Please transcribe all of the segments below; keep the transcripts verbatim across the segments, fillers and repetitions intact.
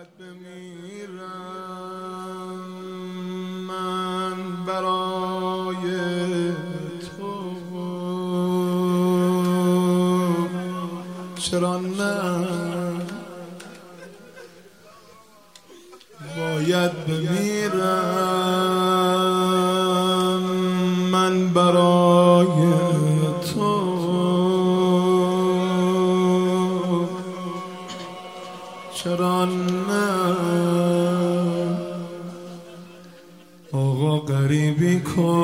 باید بمیرم من برای تو، چرا نه باید بمیرم من برای تو، چرا نه آقا غریبی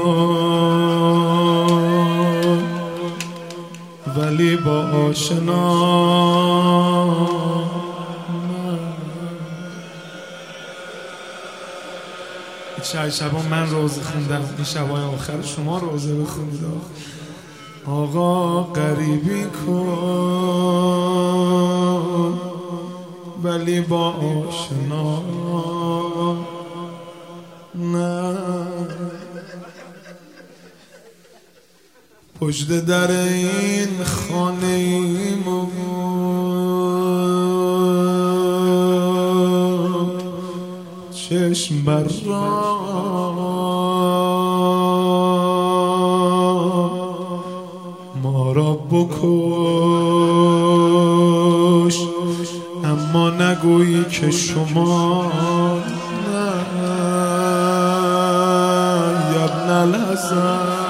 کن ولی با آشنا. چه شبا من روزه خوندم، این شبای آخر شما روزه بخونید. آقا غریبی کن ولی با آشنا نه. پشت در این خانه ایمو چشم بر را ما را بکش، اما نگویی که شما نه. یبن الحسن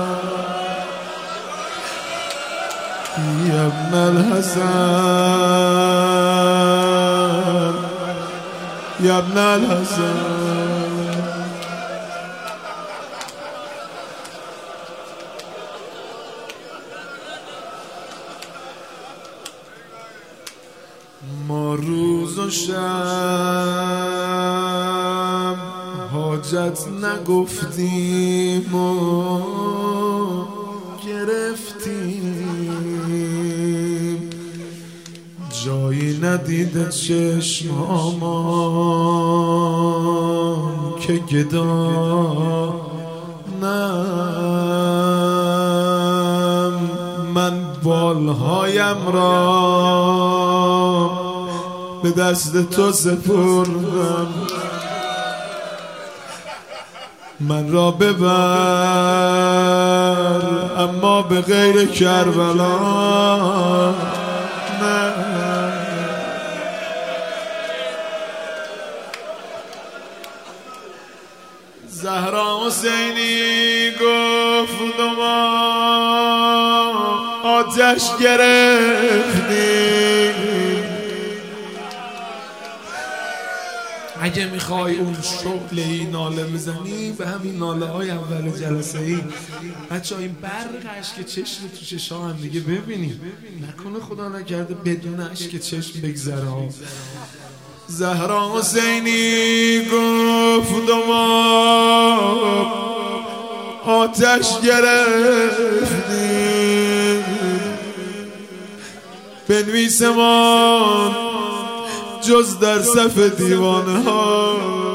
یبن الحسن یبن الحسن. ما روز و شب حاجت نگفتیم و گرفتیم، جایی ندیده چشمامان که گدا نم. من بالهایم را به دست تو سپردم، من را ببر اما به غیر کربلا نه. زهرا حسینی گفت و ما آتش گرفتیم. اگه میخوای اون شعله ناله بزنی به همین ناله های اول جلسه ای بچه ها این برق عشق چشم تو چشم هم دیگه ببینیم، نکنه خدا نکرده بدون عشق چشم بگذره ها. زهرا حسینی گفت و ما آتش گرفتیم، بنویس ما جز در صف دیوانه ها